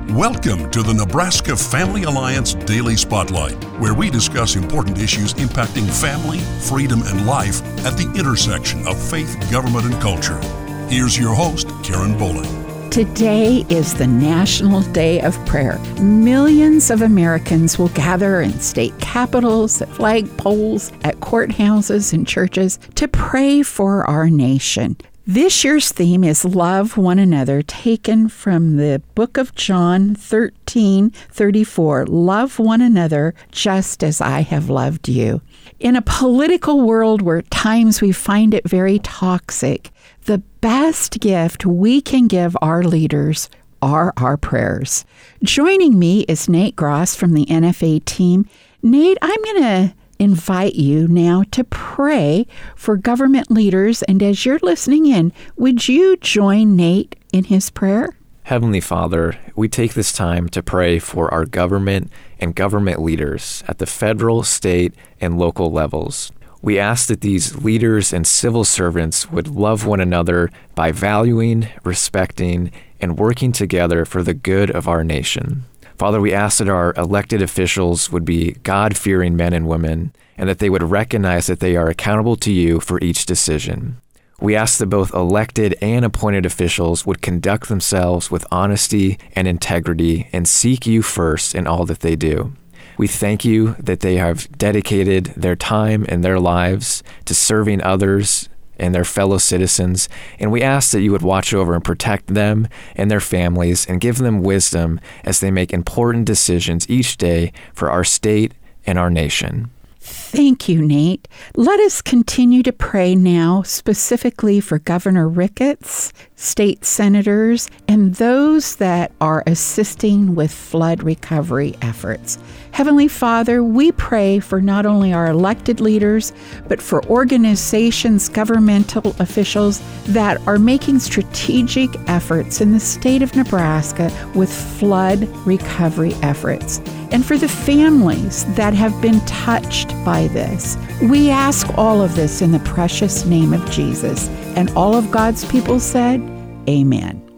Welcome to the Nebraska Family Alliance Daily Spotlight, where we discuss important issues impacting family, freedom, and life at the intersection of faith, government, and culture. Here's your host, Karen Bowling. Today is the National Day of Prayer. Millions of Americans will gather in state capitals, at flagpoles, at courthouses, and churches to pray for our nation. This year's theme is Love One Another, taken from the book of John 13:34. Love one another just as I have loved you. In a political world where at times we find it very toxic, the best gift we can give our leaders are our prayers. Joining me is Nate Gross from the NFA team. Nate, I'm going to invite you now to pray for government leaders. And as you're listening in, would you join Nate in his prayer? Heavenly Father, we take this time to pray for our government and government leaders at the federal, state, and local levels. We ask that these leaders and civil servants would love one another by valuing, respecting, and working together for the good of our nation. Father, we ask that our elected officials would be God-fearing men and women, and that they would recognize that they are accountable to you for each decision. We ask that both elected and appointed officials would conduct themselves with honesty and integrity and seek you first in all that they do. We thank you that they have dedicated their time and their lives to serving others and their fellow citizens, and we ask that you would watch over and protect them and their families and give them wisdom as they make important decisions each day for our state and our nation. Thank you, Nate. Let us continue to pray now specifically for Governor Ricketts, state senators, and those that are assisting with flood recovery efforts. Heavenly Father, we pray for not only our elected leaders, but for organizations, governmental officials that are making strategic efforts in the state of Nebraska with flood recovery efforts. And for the families that have been touched by this. We ask all of this in the precious name of Jesus. And all of God's people said, Amen.